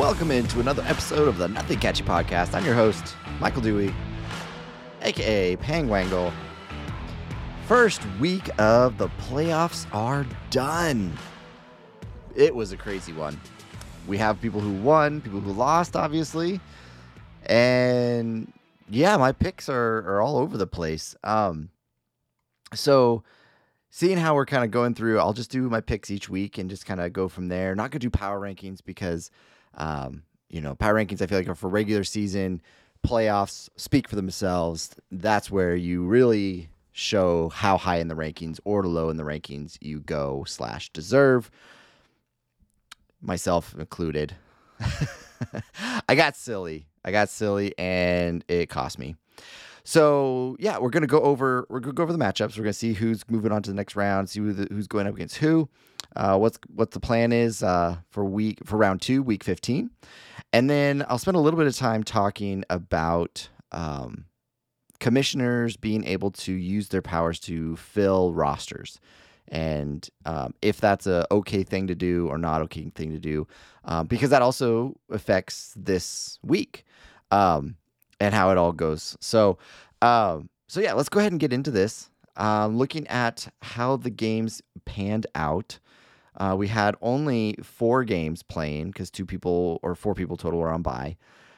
welcome into another episode of the Nothing Catchy Podcast. I'm your host, Michael Dewey, aka Pangwangle. First week of the playoffs are done. It was a crazy one. We have people who won, people who lost, obviously. And yeah, my picks are all over the place. So seeing how we're kind of going through, I'll just do my picks each week and just kind of go from there. Not going to do power rankings because, power rankings I feel like are for regular season. Playoffs speak for themselves. That's where you really show how high in the rankings or low in the rankings you go / deserve. Myself included. I got silly and it cost me. So yeah, we're gonna go over the matchups. We're gonna see who's moving on to the next round, see who's going up against who. What the plan is for round 2, week 15, and then I'll spend a little bit of time talking about commissioners being able to use their powers to fill rosters, and if that's a okay thing to do or not okay thing to do, because that also affects this week. And how it all goes. So yeah, let's go ahead and get into this. Looking at how the games panned out, we had only 4 games playing because 4 people total were on bye.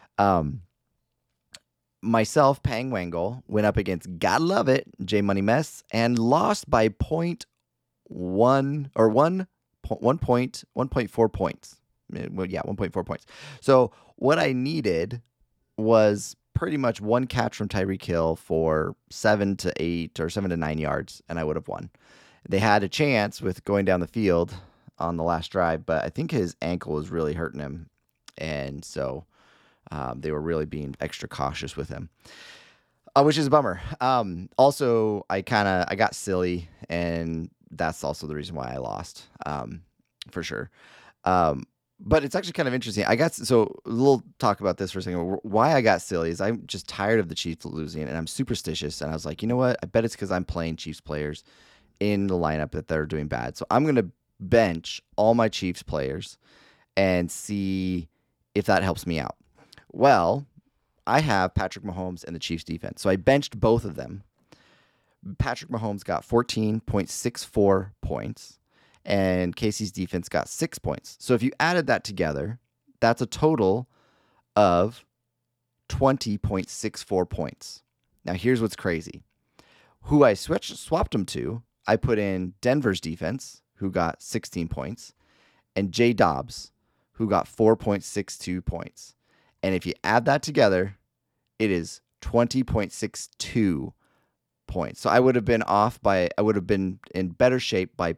Myself, Pangwangle, went up against Gotta Love It, J Money Mess, and lost by 1.4 points. Well, yeah, 1.4 points. So what I needed was pretty much one catch from Tyreek Hill for 7 to 8 or 7 to 9 yards, and I would have won. They had a chance with going down the field on the last drive, but I think his ankle was really hurting him, and so they were really being extra cautious with him, which is a bummer. Also, I got silly, and that's also the reason why I lost, for sure. But it's actually kind of interesting. So we'll talk about this for a second. Why I got silly is I'm just tired of the Chiefs losing, and I'm superstitious. And I was like, you know what? I bet it's because I'm playing Chiefs players in the lineup that they're doing bad. So I'm going to bench all my Chiefs players and see if that helps me out. Well, I have Patrick Mahomes and the Chiefs defense. So I benched both of them. Patrick Mahomes got 14.64 points. And Casey's defense got 6 points. So if you added that together, that's a total of 20.64 points. Now, here's what's crazy. Who I swapped them to, I put in Denver's defense, who got 16 points, and J Dobbs, who got 4.62 points. And if you add that together, it is 20.62 points. So I would have been in better shape by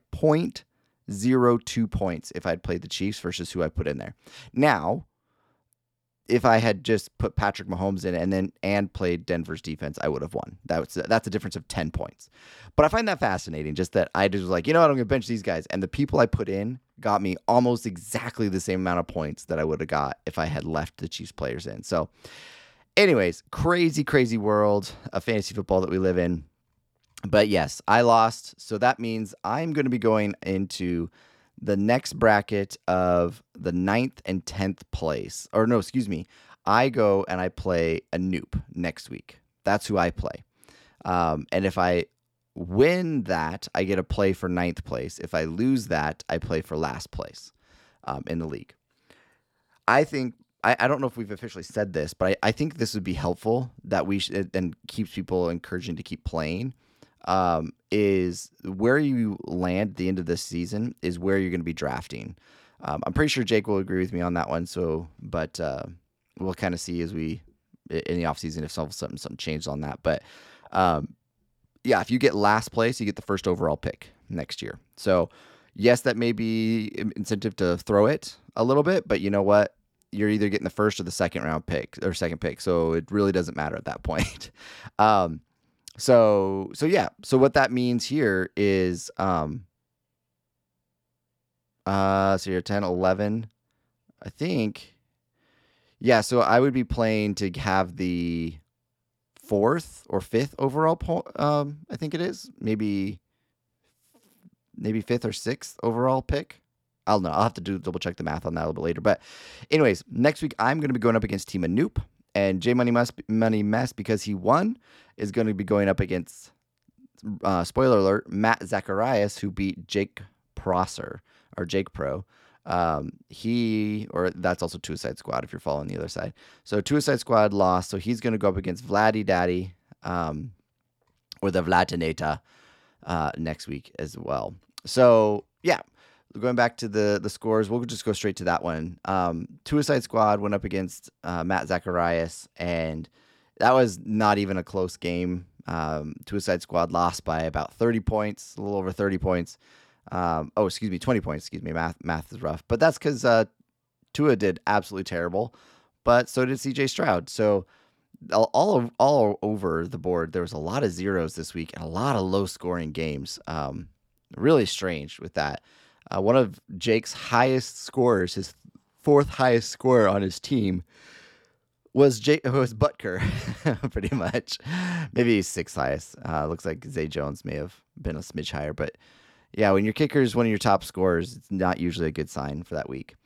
0.02 points if I'd played the Chiefs versus who I put in there. Now, if I had just put Patrick Mahomes in and played Denver's defense, I would have won. That's a difference of 10 points. But I find that fascinating, just that I just was like, you know what, I'm going to bench these guys. And the people I put in got me almost exactly the same amount of points that I would have got if I had left the Chiefs players in. So anyways, crazy, crazy world of fantasy football that we live in. But yes, I lost, so that means I'm going to be going into the next bracket of the 9th and 10th place. Or no, excuse me. I go and I play a Noop next week. That's who I play. And if I win that, I get a play for 9th place. If I lose that, I play for last place in the league. I think, I don't know if we've officially said this, but I think this would be helpful that we should, and keeps people encouraging to keep playing. Is where you land at the end of this season is where you're going to be drafting. I'm pretty sure Jake will agree with me on that one. But we'll kind of see as we in the offseason if something changed on that. But yeah, if you get last place, you get the first overall pick next year. So yes, that may be incentive to throw it a little bit, but you know what? You're either getting the first or the second pick. So it really doesn't matter at that point. So yeah. So what that means here is, so you're 10, 11, I think. Yeah. So I would be playing to have the 4th or 5th overall I think it is maybe 5th or 6th overall pick. I don't know. I'll have to double check the math on that a little bit later. But anyways, next week I'm going to be going up against Team Anoop, and J Money Mess, because he won, is going to be going up against, spoiler alert, Matt Zacharias, who beat Jake Prosser, or Jake Pro. That's also Suicide Squad if you're following the other side. So Suicide Squad lost, so he's going to go up against Vladdy Daddy, or the Vladinator, next week as well. So yeah, going back to the scores, we'll just go straight to that one. Suicide Squad went up against Matt Zacharias, and that was not even a close game. Suicide Squad lost by about 30 points, a little over 30 points. 20 points. Math is rough, but that's because Tua did absolutely terrible, but so did CJ Stroud. So all over the board, there was a lot of zeros this week and a lot of low scoring games. Really strange with that. One of Jake's highest scorers, his fourth highest scorer on his team, was Butker, pretty much. Maybe he's sixth highest. Looks like Zay Jones may have been a smidge higher, but yeah, when your kicker is one of your top scorers, it's not usually a good sign for that week.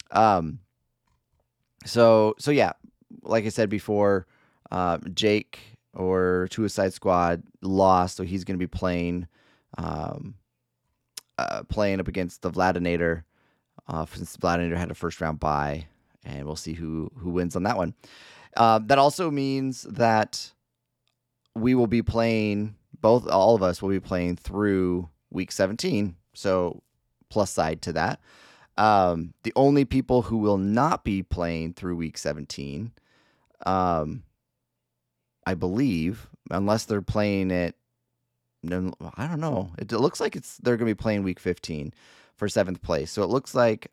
So yeah, like I said before, Jake or Suicide Squad lost, so he's going to be playing up against the Vladinator, since Vladinator had a first round bye, and we'll see who wins on that one. That also means that we will be playing, all of us will be playing through week 17. So plus side to that. The only people who will not be playing through week 17, I believe, unless they're playing it, I don't know. It looks like they're going to be playing week 15 for 7th place. So it looks like,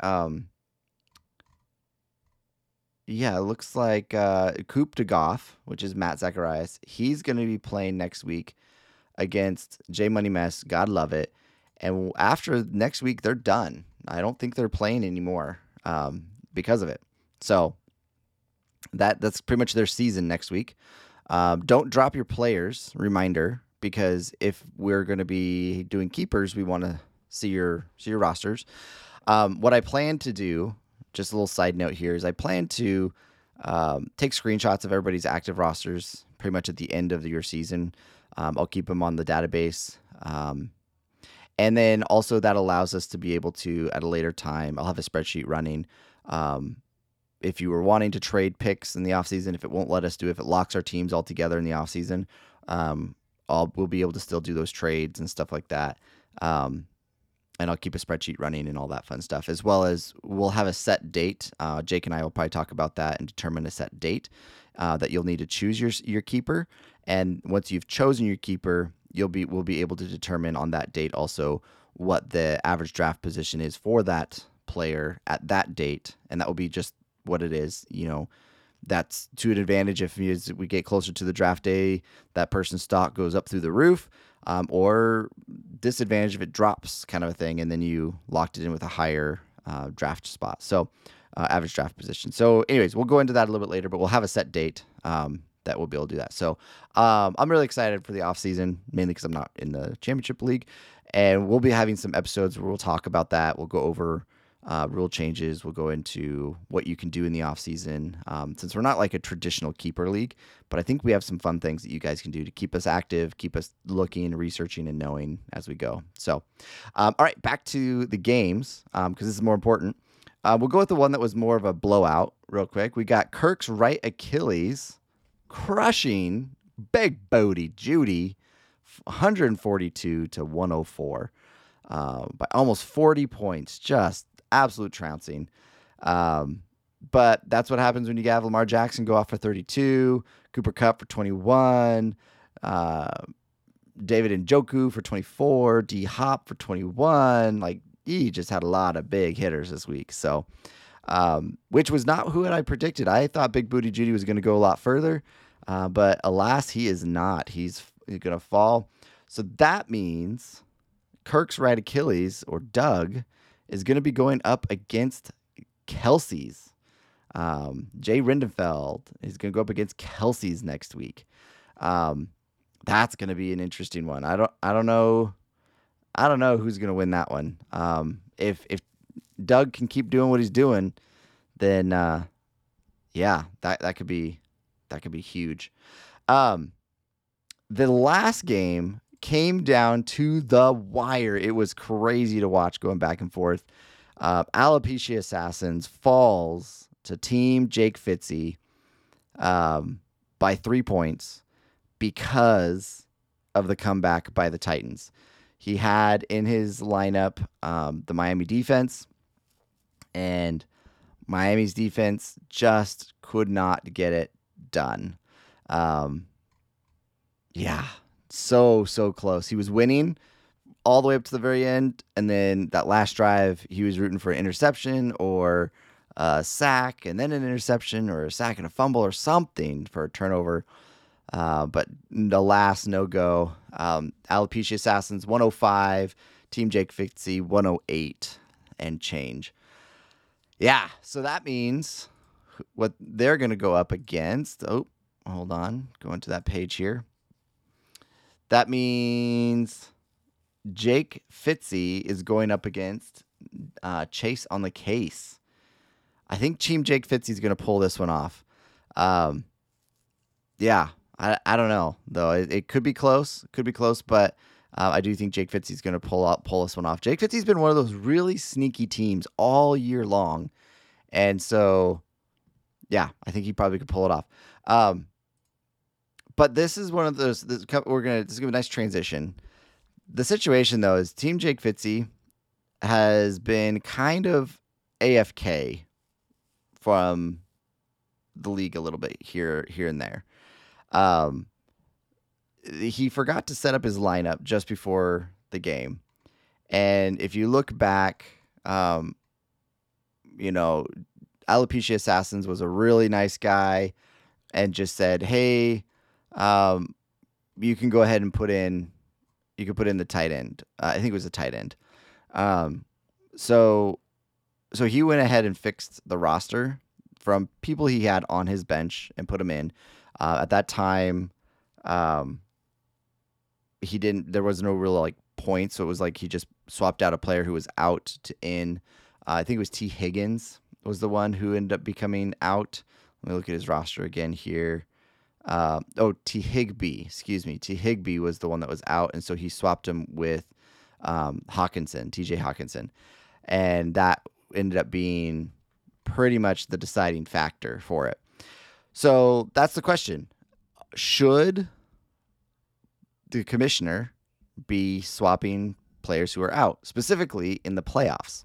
Coop de Goff, which is Matt Zacharias, he's going to be playing next week against J Money Mess. God love it. And after next week, they're done. I don't think they're playing anymore because of it. So that's pretty much their season next week. Don't drop your players, reminder, because if we're going to be doing keepers, we want to see your rosters. What I plan to do, just a little side note here, is I plan to take screenshots of everybody's active rosters pretty much at the end of your season. I'll keep them on the database. And then also that allows us to be able to, at a later time, I'll have a spreadsheet running. If you were wanting to trade picks in the offseason, if it won't let us do it, if it locks our teams all together in the offseason, we'll be able to still do those trades and stuff like that. And I'll keep a spreadsheet running and all that fun stuff, as well as we'll have a set date. Jake and I will probably talk about that and determine a set date that you'll need to choose your keeper. And once you've chosen your keeper, we'll be able to determine on that date also what the average draft position is for that player at that date, and that will be just what it is. That's to an advantage if we get closer to the draft day, that person's stock goes up through the roof, or disadvantage if it drops, kind of a thing, and then you locked it in with a higher draft spot. So average draft position. So anyways, we'll go into that a little bit later, but we'll have a set date that we'll be able to do that. So I'm really excited for the offseason, mainly because I'm not in the championship league, and we'll be having some episodes where we'll talk about that. We'll go over rule changes. We'll go into what you can do in the offseason, since we're not like a traditional keeper league, but I think we have some fun things that you guys can do to keep us active, keep us looking, researching, and knowing as we go. So, all right, back to the games, because this is more important. We'll go with the one that was more of a blowout real quick. We got Kirk's right Achilles crushing Big Booty Judy 142 to 104 by almost 40 points. Just absolute trouncing. But that's what happens when you have Lamar Jackson go off for 32, Cooper Kupp for 21, David Njoku for 24, D Hop for 21. Like, he just had a lot of big hitters this week. So, which was not who I predicted. I thought Big Booty Judy was going to go a lot further, but alas, he is not. He's going to fall. So that means Kirk's right Achilles, or Doug, is going to be going up against Kelsey's. Jay Rindenfeld is going to go up against Kelsey's next week. That's going to be an interesting one. I don't know who's going to win that one. If Doug can keep doing what he's doing, then yeah, that could be huge. The last game came down to the wire. It was crazy to watch, going back and forth. Alopecia Assassins falls to Team Jake Fitzy by 3 points because of the comeback by the Titans. He had in his lineup the Miami defense, and Miami's defense just could not get it done. Yeah, so close. He was winning all the way up to the very end, and then that last drive, he was rooting for an interception or a sack, and then an interception or a sack and a fumble or something for a turnover. But the last no-go, Alopecia Assassins 105, Team Jake Fitzy 108 and change. Yeah, so that means what they're going to go up against. Oh, hold on. Going to that page here. That means Jake Fitzy is going up against Chase on the Case. I think Team Jake Fitzy is going to pull this one off. Yeah, I don't know, though. It could be close. But I do think Jake Fitzy is going to pull this one off. Jake Fitzy's been one of those really sneaky teams all year long. And so, yeah, I think he probably could pull it off. But this is one of those. This is gonna be a nice transition. The situation, though, is Team Jake Fitzy has been kind of AFK from the league a little bit here and there. He forgot to set up his lineup just before the game, and if you look back, Alopecia Assassins was a really nice guy, and just said, "Hey, you can go ahead and put in the tight end." I think it was a tight end. So he went ahead and fixed the roster from people he had on his bench and put them in. At that time, there was no real points. So it was he just swapped out a player who was out to in. I think it was T. Higgins was the one who ended up becoming out. Let me look at his roster again here. T. Higbee, excuse me. T. Higbee was the one that was out, and so he swapped him with Hawkinson, TJ Hawkinson. And that ended up being pretty much the deciding factor for it. So that's the question. Should the commissioner be swapping players who are out, specifically in the playoffs?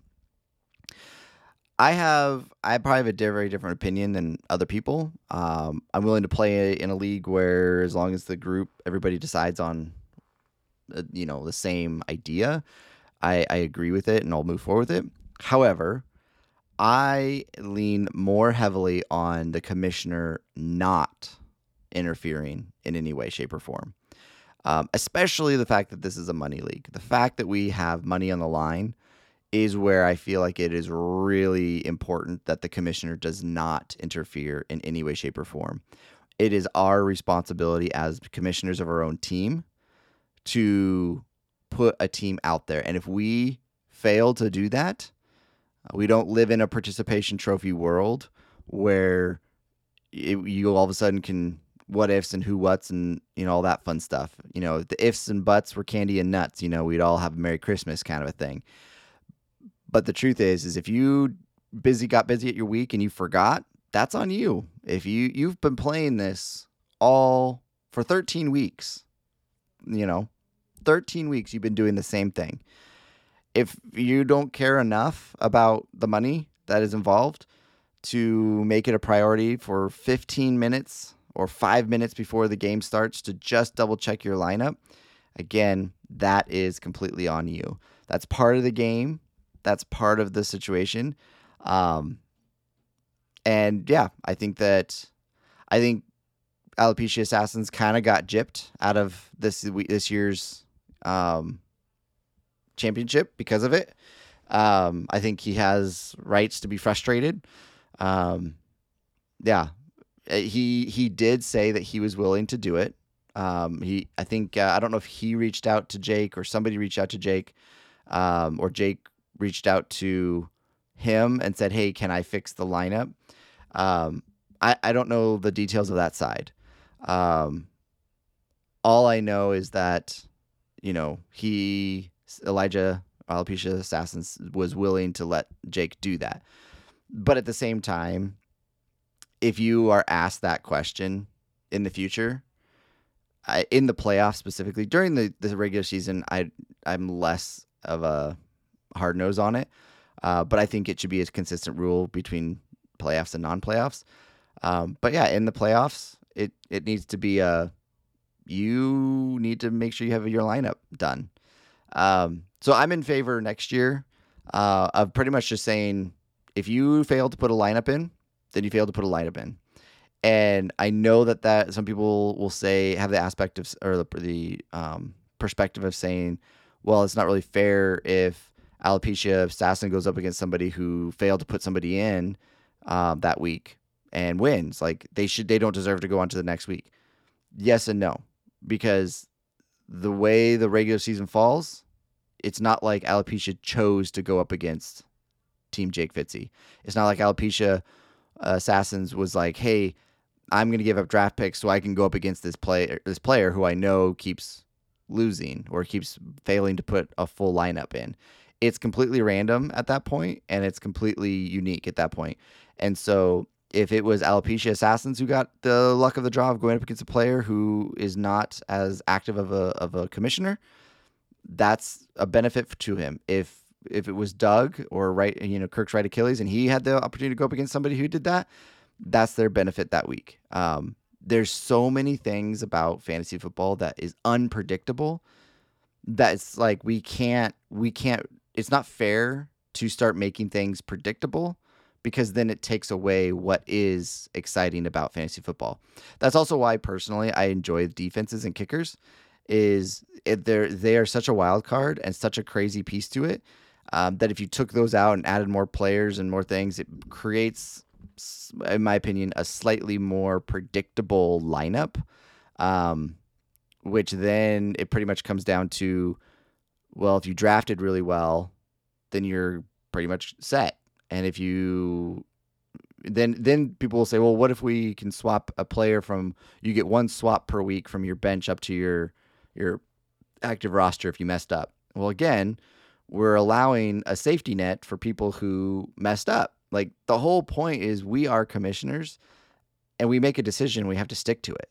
I probably have a very different opinion than other people. I'm willing to play in a league where, as long as the group, everybody decides on, the same idea, I agree with it and I'll move forward with it. However, I lean more heavily on the commissioner not interfering in any way, shape, or form. Especially the fact that this is a money league. The fact that we have money on the line is where I feel like it is really important that the commissioner does not interfere in any way, shape, or form. It is our responsibility as commissioners of our own team to put a team out there. And if we fail to do that, we don't live in a participation trophy world where you all of a sudden can what ifs and who whats and all that fun stuff. The ifs and buts were candy and nuts. We'd all have a Merry Christmas kind of a thing. But the truth is if you got busy at your week and you forgot, that's on you. If you've been playing this all for 13 weeks, 13 weeks you've been doing the same thing. If you don't care enough about the money that is involved to make it a priority for 15 minutes or 5 minutes before the game starts to just double check your lineup, again, that is completely on you. That's part of the game. That's part of the situation. And yeah, I think Alopecia Assassins kind of got gypped out of this year's championship because of it. I think he has rights to be frustrated. Yeah, he did say that he was willing to do it. I don't know if he reached out to Jake or somebody reached out to Jake, or Jake reached out to him and said, "Hey, can I fix the lineup?" I don't know the details of that side. All I know is that, Elijah Alopecia Assassins was willing to let Jake do that. But at the same time, if you are asked that question in the future, in the playoffs specifically, during the regular season, I'm less of a hard nose on it. But I think it should be a consistent rule between playoffs and non-playoffs. But yeah, in the playoffs, it needs to be you need to make sure you have your lineup done. So I'm in favor next year of pretty much just saying, if you fail to put a lineup in, then you fail to put a lineup in. And I know that some people will have the aspect of, or the perspective of saying, well, it's not really fair if Alopecia Assassin goes up against somebody who failed to put somebody in that week and wins. Like they don't deserve to go on to the next week. Yes and no, because the way the regular season falls, it's not like Alopecia chose to go up against Team Jake Fitzy. It's not like Alopecia Assassins was like, hey, I'm going to give up draft picks so I can go up against this player who I know keeps losing or keeps failing to put a full lineup in. It's completely random at that point, and it's completely unique at that point. And so if it was Alopecia Assassins who got the luck of the draw of going up against a player who is not as active of a commissioner, that's a benefit to him. If it was Doug or Kirk's right Achilles and he had the opportunity to go up against somebody who did that, that's their benefit that week. There's so many things about fantasy football that is unpredictable that it's like we can't, it's not fair to start making things predictable, because then it takes away what is exciting about fantasy football. That's also why personally I enjoy defenses and kickers. They are such a wild card and such a crazy piece to it that if you took those out and added more players and more things, it creates, in my opinion, a slightly more predictable lineup, which then it pretty much comes down to, well, if you drafted really well, then you're pretty much set. And if you then people will say, well, what if we can swap a player you get one swap per week from your bench up to your active roster if you messed up. Well, again, we're allowing a safety net for people who messed up. Like the whole point is we are commissioners and we make a decision. We have to stick to it.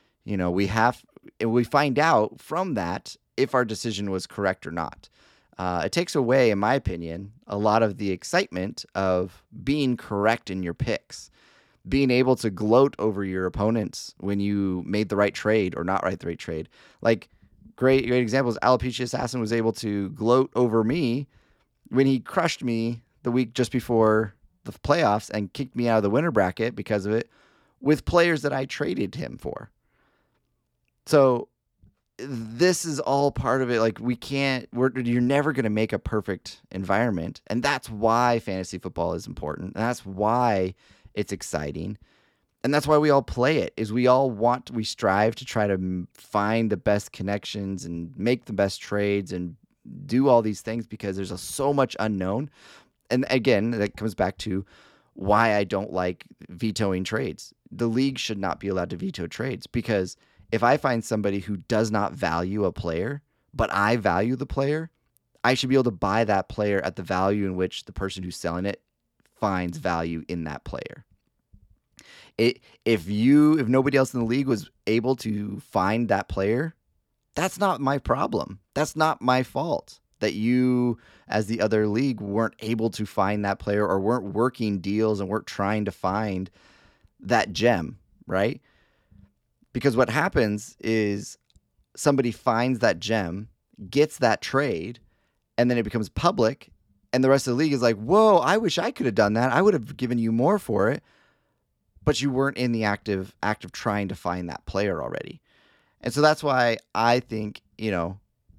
We find out from that if our decision was correct or not. It takes away, in my opinion, a lot of the excitement of being correct in your picks, being able to gloat over your opponents when you made the right trade or not the right trade. Like great examples, Alopecia Assassin was able to gloat over me when he crushed me the week just before the playoffs and kicked me out of the winner bracket because of it with players that I traded him for. So this is all part of it. Like you're never going to make a perfect environment. And that's why fantasy football is important. And that's why it's exciting. And that's why we all play it, is we strive to try to find the best connections and make the best trades and do all these things because there's so much unknown. And again, that comes back to why I don't like vetoing trades. The league should not be allowed to veto trades, because if I find somebody who does not value a player, but I value the player, I should be able to buy that player at the value in which the person who's selling it finds value in that player. If nobody else in the league was able to find that player, that's not my problem. That's not my fault that you, as the other league, weren't able to find that player or weren't working deals and weren't trying to find that gem, right? Because what happens is somebody finds that gem, gets that trade, and then it becomes public, and the rest of the league is like, whoa, I wish I could have done that. I would have given you more for it. But you weren't in the act of trying to find that player already. And so that's why I think, the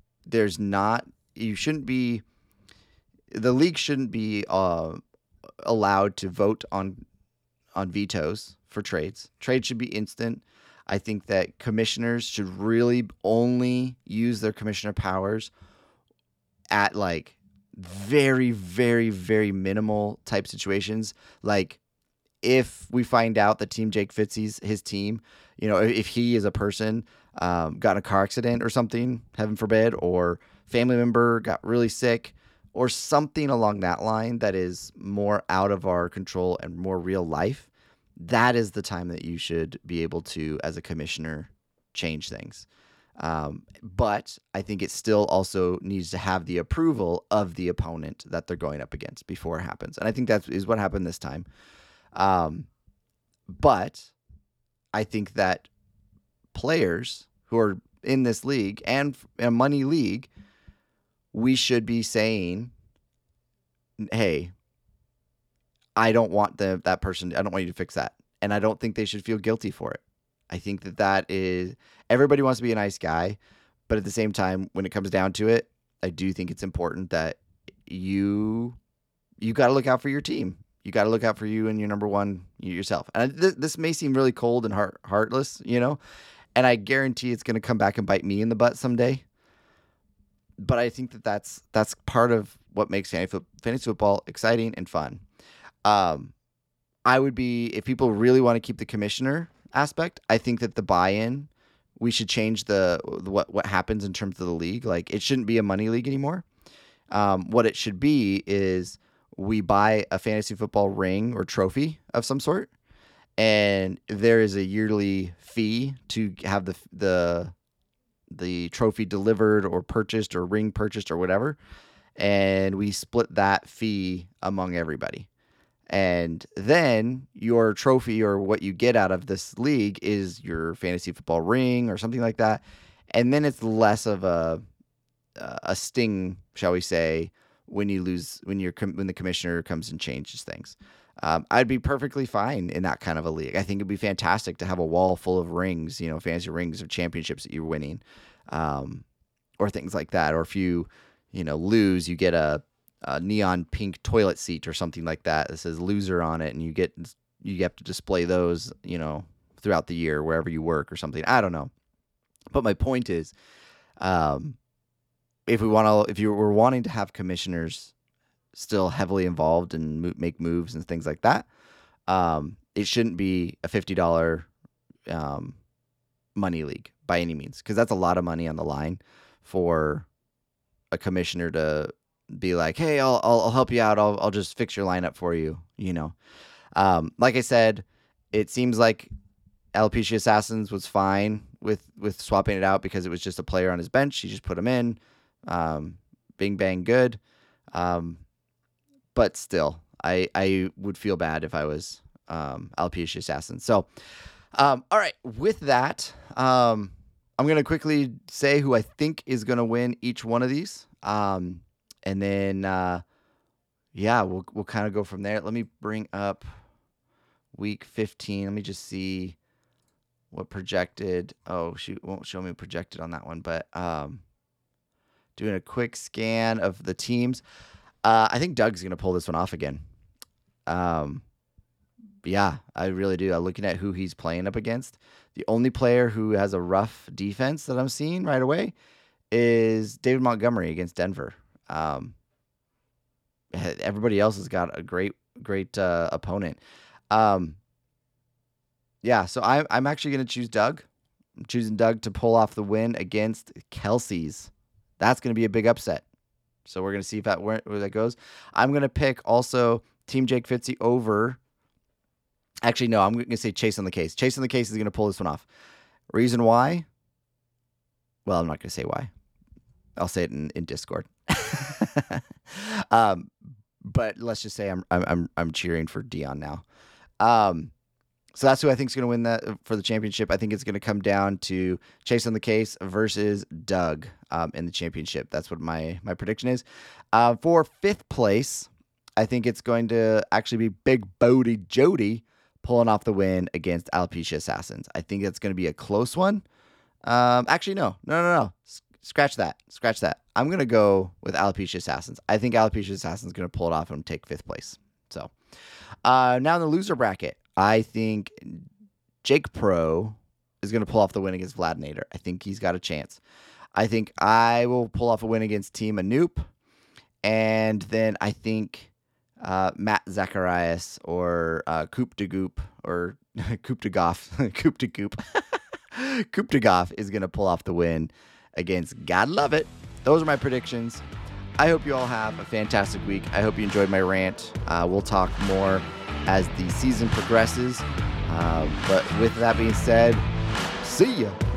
league shouldn't be allowed to vote on vetoes for trades. Trades should be instant. I think that commissioners should really only use their commissioner powers at very, very, very minimal type situations. Like if we find out that Team Jake Fitzy's his team, if he is a person got in a car accident or something, heaven forbid, or family member got really sick or something along that line that is more out of our control and more real life, that is the time that you should be able to, as a commissioner, change things. But I think it still also needs to have the approval of the opponent that they're going up against before it happens. And I think that is what happened this time. But I think that players who are in this league and a money league, we should be saying, hey, I don't want that person. I don't want you to fix that. And I don't think they should feel guilty for it. I think that is, everybody wants to be a nice guy, but at the same time, when it comes down to it, I do think it's important that you got to look out for your team. You got to look out for you and your number one, yourself. And this may seem really cold and heartless, and I guarantee it's going to come back and bite me in the butt someday. But I think that's part of what makes fantasy football exciting and fun. I would be, if people really want to keep the commissioner aspect, I think that the buy-in, we should change what happens in terms of the league. Like, it shouldn't be a money league anymore. What it should be is we buy a fantasy football ring or trophy of some sort, and there is a yearly fee to have the trophy delivered or purchased or ring purchased or whatever, and we split that fee among everybody. And then your trophy or what you get out of this league is your fantasy football ring or something like that. And then it's less of a sting, shall we say, when you lose, when the commissioner comes and changes things. I'd be perfectly fine in that kind of a league. I think it'd be fantastic to have a wall full of rings, fantasy rings of championships that you're winning, or things like that. Or if you, lose, you get a neon pink toilet seat or something like that says loser on it, and you have to display those, throughout the year wherever you work or something. I don't know. But my point is, if you were wanting to have commissioners still heavily involved and make moves and things like that, it shouldn't be a $50 money league by any means, because that's a lot of money on the line for a commissioner to be like, hey, I'll help you out. I'll just fix your lineup for you. Like I said, it seems like Alopecia Assassins was fine with swapping it out because it was just a player on his bench. He just put him in, bing bang good. But still, I would feel bad if I was Alopecia Assassin. So, all right, with that, I'm gonna quickly say who I think is gonna win each one of these. And then, we'll kind of go from there. Let me bring up week 15. Let me just see what projected. Oh, shoot, won't show me projected on that one. But doing a quick scan of the teams. I think Doug's going to pull this one off again. Yeah, I really do. I'm looking at who he's playing up against. The only player who has a rough defense that I'm seeing right away is David Montgomery against Denver. Everybody else has got a great opponent. So I'm actually going to choose Doug. I'm choosing Doug to pull off the win against Kelsey's. That's going to be a big upset. So we're going to see where that goes. I'm going to pick also Team Jake Fitzy over. Actually, no, I'm going to say Chase on the Case. Chase on the Case is going to pull this one off. Reason why? Well, I'm not going to say why. I'll say it in Discord. But let's just say I'm cheering for Dion now. So that's who I think is going to win that for the championship. I think it's going to come down to Chase on the Case versus Doug in the championship. That's what my prediction is. For fifth place, I think it's going to actually be Big Bodie Jody pulling off the win against Alopecia Assassins. I think it's going to be a close one. Actually, no. Scratch that. I'm going to go with Alopecia Assassins. I think Alopecia Assassins is going to pull it off and take fifth place. So now in the loser bracket, I think Jake Pro is going to pull off the win against Vlad Nader. I think he's got a chance. I think I will pull off a win against Team Anoop. And then I think Matt Zacharias or Coop de Goop or Coop de Goff, Coop de Goop, Coop de Goff is going to pull off the win against God Love It. Those are my predictions. I hope you all have a fantastic week. I hope you enjoyed my rant. We'll talk more as the season progresses. But with that being said, see ya.